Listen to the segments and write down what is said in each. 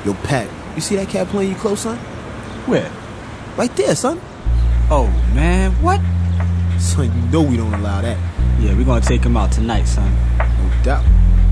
Yo, Pat, you see that cat playing you close, son? Where? Right there, son. Oh, man, what? Son, you know we don't allow that. Yeah, we're gonna take him out tonight, son. No doubt.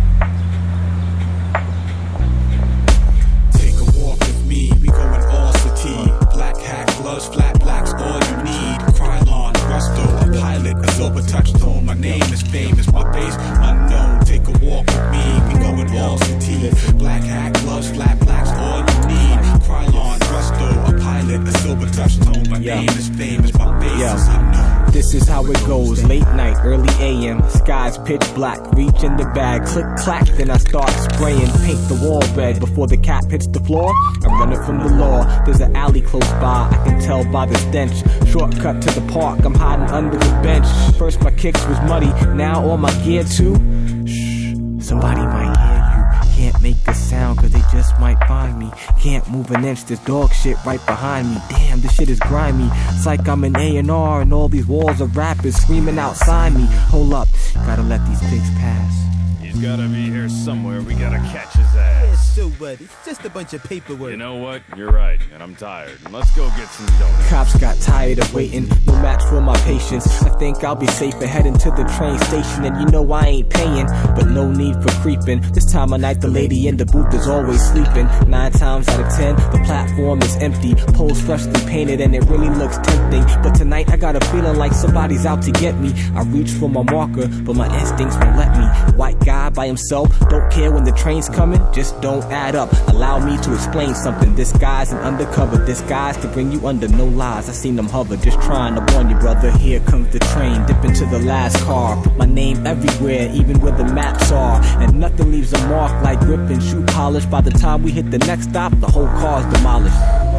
Take a walk with me, we going all city. Black hat, gloves, flat blacks, all you need. Krylon, Rusto, a pilot, a silver touchstone. My name is famous, my face unknown. Take a walk with me, we going all city. Black hat, gloves, flat blacks, all you need. Krylon, Rusto, a pilot, a silver touchstone. My name is famous, my face is unknown. This is how it goes, late night, early AM, skies pitch black, reach in the bag, click clack, then I start spraying, paint the wall red before the cap hits the floor. I'm running from the law, there's an alley close by, I can tell by the stench. Shortcut to the park, I'm hiding under the bench. First my kicks was muddy, now all my gear too. Shh, somebody might hear you. Can't make a sound cause they just might find me. Can't move an inch, there's dog shit right behind me. Damn, this shit is grimy. It's like I'm an A&R and all these walls of rappers screaming outside me. Hold up, gotta let these pigs pass. He's gotta be here somewhere. We gotta catch his ass. So what? It's just a bunch of paperwork. You know what? You're right, and I'm tired. Let's go get some donuts. Cops got tired of waiting, no match for my patience. I think I'll be safer heading to the train station. And you know I ain't paying, but no need for creeping. This time of night the lady in the booth is always sleeping. 9 times out of 10, the platform is empty. Poles freshly painted and it really looks tempting. But tonight I got a feeling like somebody's out to get me. I reach for my marker, but my instincts won't let me. White guy by himself, don't care when the train's coming, just don't add up. Allow me to explain something. This guy's an undercover, this guy's to bring you under, no lies. I seen them hover, just trying to warn you, brother. Here comes the train, dip into the last car. Put my name everywhere, even where the maps are. And nothing leaves a mark like grip and shoe polish. By the time we hit the next stop, the whole car's demolished.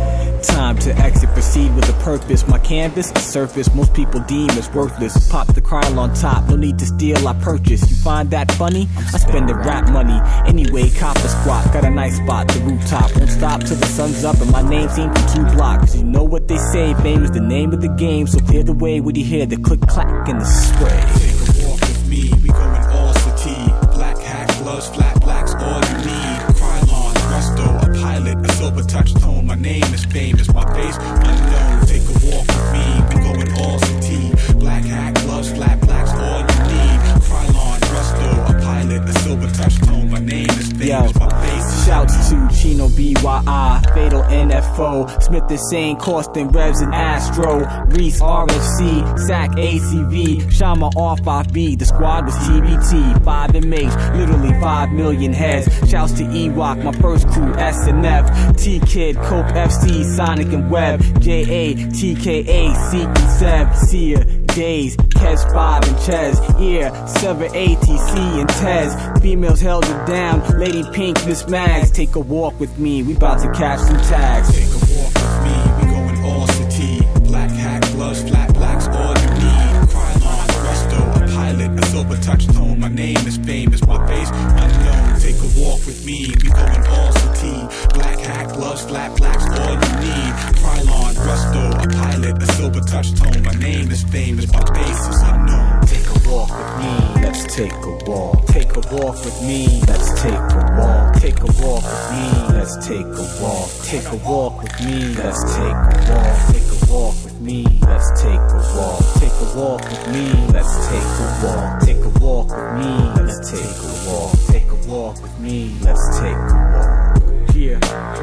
Time to exit, proceed with a purpose. My canvas, a surface most people deem as worthless. Pop the Krylon on top, no need to steal, I purchase. You find that funny? I spend the rap money. Anyway, cop a squat, got a nice spot, the rooftop. Won't stop till the sun's up and my name seen from 2 blocks. You know what they say, fame is the name of the game. So clear the way when you hear the click clack and the spray. Take a walk with me, we going all city. Black hat, gloves, flat blacks, all you need. Krylon, Rusto, a pilot, a silver touchstone. My name is famous, my face unknown. Take a walk with me, we going all city. Black hat, gloves, flat blacks, all you need. Krylon, Rusto, a pilot, a silver touchstone. My name is famous, my face is shouts to Chino BYI, Fatal NFO, Smith Insane, Costin, Revs and Astro, Reese RFC, Sac ACV, Shama R5B, the squad was TBT, 5 inmates, literally 5 million heads. Shouts to Ewok, my first crew, SNF, T-Kid, Cope FC, Sonic and Web, JA, TKA, Seek and Seb, Seer, Days, Kes 5 and Ches, Ear, Sever ATC and Tez. Females held it down, Lady Pink, Miss Mags. Take a walk with me, we bout to catch some tags. Take a walk with me, we going all city. Black hat, gloves, flat blacks, all you need. Krylon, Rusto, a pilot, a silver touchstone. My name is famous, my face unknown. Take a walk with me, we going all city. Black hat, gloves, flat blacks, all you need. Krylon, Rusto, a pilot, a silver touchstone. My name is famous, my face is unknown. Take a walk with me, let's take a walk. Take a walk with me, let's take a walk. Take a walk with me, let's take a walk. Take a walk with me, let's take a walk. Take a walk with me, let's take a walk. Take a walk with me, let's take a walk. Take a walk with me, let's take a walk. Take a walk with me, let's take a walk. Yeah,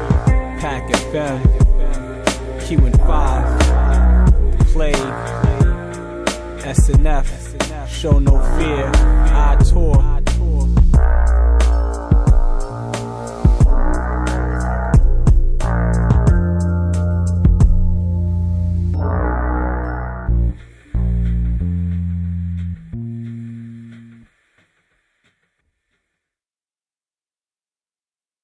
Pack FM, Q&5, Plague, SNF, Show No Fear, I Tour.